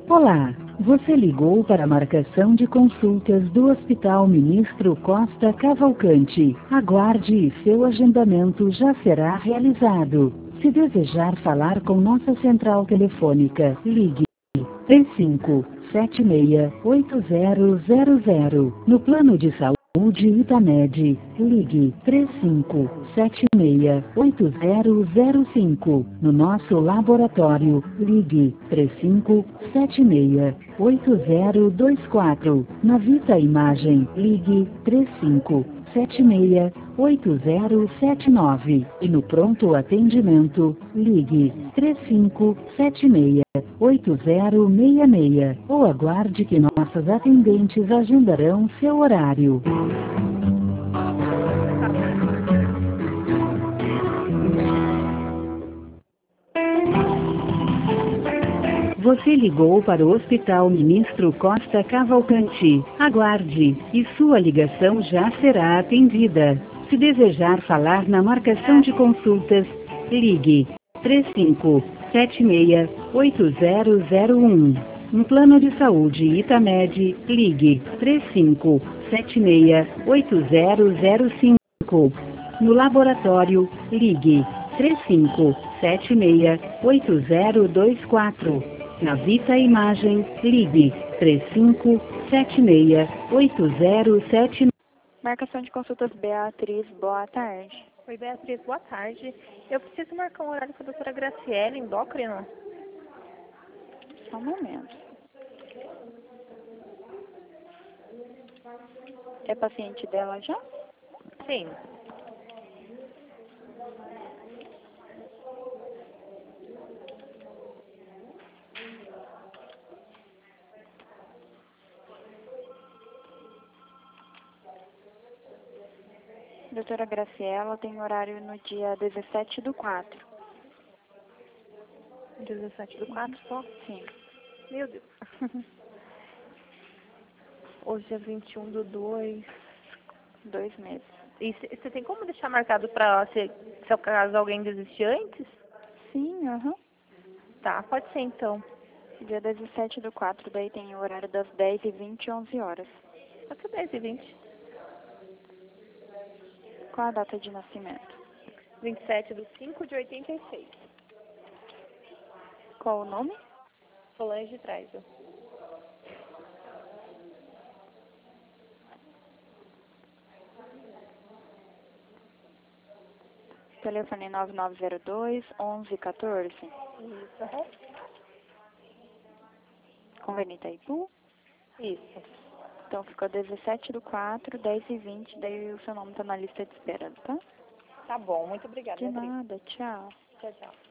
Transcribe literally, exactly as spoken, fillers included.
Olá, você ligou para a marcação de consultas do Hospital Ministro Costa Cavalcante. Aguarde e seu agendamento já será realizado. Se desejar falar com nossa central telefônica, ligue três cinco sete seis oito zero zero zero. No plano de saúde Itamed, ligue três cinco sete seis oito zero zero cinco. No nosso laboratório, ligue três cinco sete seis oito zero dois quatro. Na Vita Imagem, ligue três cinco sete seis oito zero sete nove. E no pronto atendimento, ligue três cinco sete seis oito zero seis seis. Ou aguarde que nossas atendentes agendarão seu horário. Você ligou para o Hospital Ministro Costa Cavalcante. Aguarde, e sua ligação já será atendida. Se desejar falar na marcação de consultas, ligue três cinco sete seis oito zero zero um. No plano de saúde Itamed, ligue três cinco sete seis oito zero zero cinco. No laboratório, ligue três cinco sete seis oito zero dois quatro. Na Vita Imagem, ligue três cinco sete seis oito zero sete nove. Marcação de consultas Beatriz, boa tarde. Oi, Beatriz, boa tarde. Eu preciso marcar um horário com a doutora Graciela, endócrina. Só um momento. É paciente dela já? Sim. Doutora Graciela tem horário no dia dezessete do quatro. dezessete do quatro só? Sim. Meu Deus. Hoje é vinte e um do dois. Dois meses. E você tem como deixar marcado para se, se caso alguém desistir antes? Sim, aham. Tá, pode ser então. Dia dezessete do quatro, daí tem o horário das dez e vinte e onze horas. Pode ser dez e vinte. Qual a data de nascimento? vinte e sete do cinco de oitenta e seis. Qual o nome? Solange Treizel. Telefone nove nove zero dois, onze quatorze. Isso, aham. Convênio Itaipu? Isso. Então ficou dezessete do quatro, dez e vinte, daí o seu nome está na lista de espera, tá? Tá bom, muito obrigada. De Beatriz. nada, tchau. Tchau, tchau.